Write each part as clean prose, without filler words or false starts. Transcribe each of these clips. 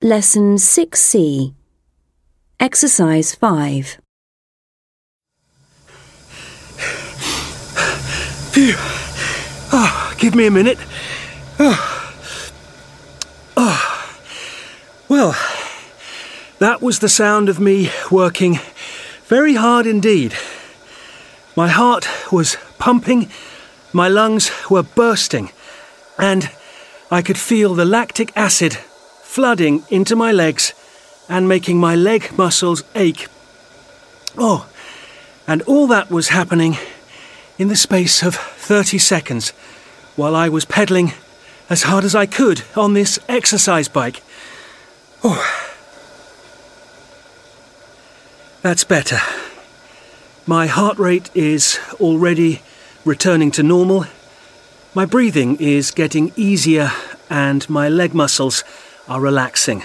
Lesson 6C. Exercise 5. Phew. Give me a minute. Well, that was the sound of me working very hard indeed. My heart was pumping, my lungs were bursting, and I could feel the lactic acid flooding into my legs and making my leg muscles ache. And all that was happening in the space of 30 seconds while I was pedalling as hard as I could on this exercise bike. That's better. My heart rate is already returning to normal. My breathing is getting easier and my leg muscles are relaxing.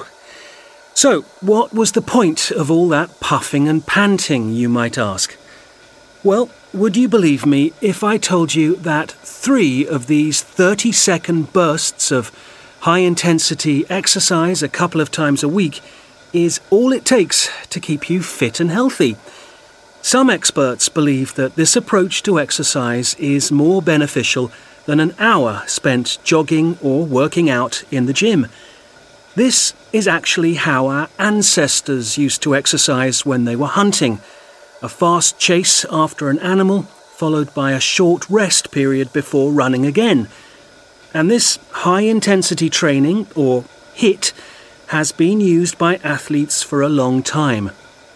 So what was the point of all that puffing and panting, you might ask? Well, would you believe me if I told you that 3 of these 30-second bursts of high-intensity exercise a couple of times a week is all it takes to keep you fit and healthy? Some experts believe that this approach to exercise is more beneficial than an hour spent jogging or working out in the gym. This is actually how our ancestors used to exercise when they were hunting. A fast chase after an animal, followed by a short rest period before running again. And this high-intensity training, or HIIT, has been used by athletes for a long time.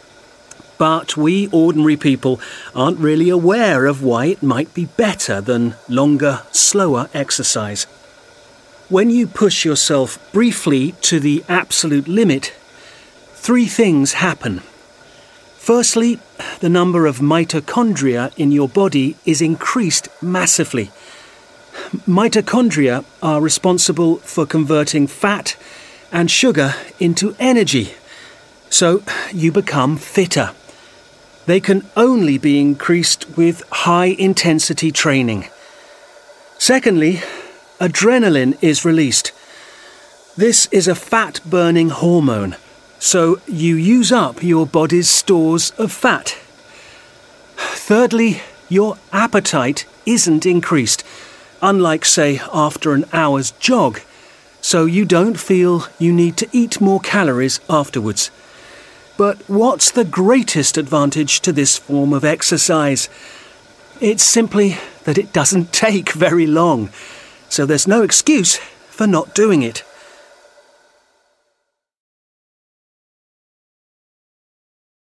But we ordinary people aren't really aware of why it might be better than longer, slower exercise. When you push yourself briefly to the absolute limit, 3 things happen. Firstly, the number of mitochondria in your body is increased massively. Mitochondria are responsible for converting fat and sugar into energy, so you become fitter. They can only be increased with high-intensity training. Secondly, adrenaline is released. This is a fat-burning hormone, so you use up your body's stores of fat. Thirdly, your appetite isn't increased, unlike, say, after an hour's jog, so you don't feel you need to eat more calories afterwards. But what's the greatest advantage to this form of exercise? It's simply that it doesn't take very long, so there's no excuse for not doing it.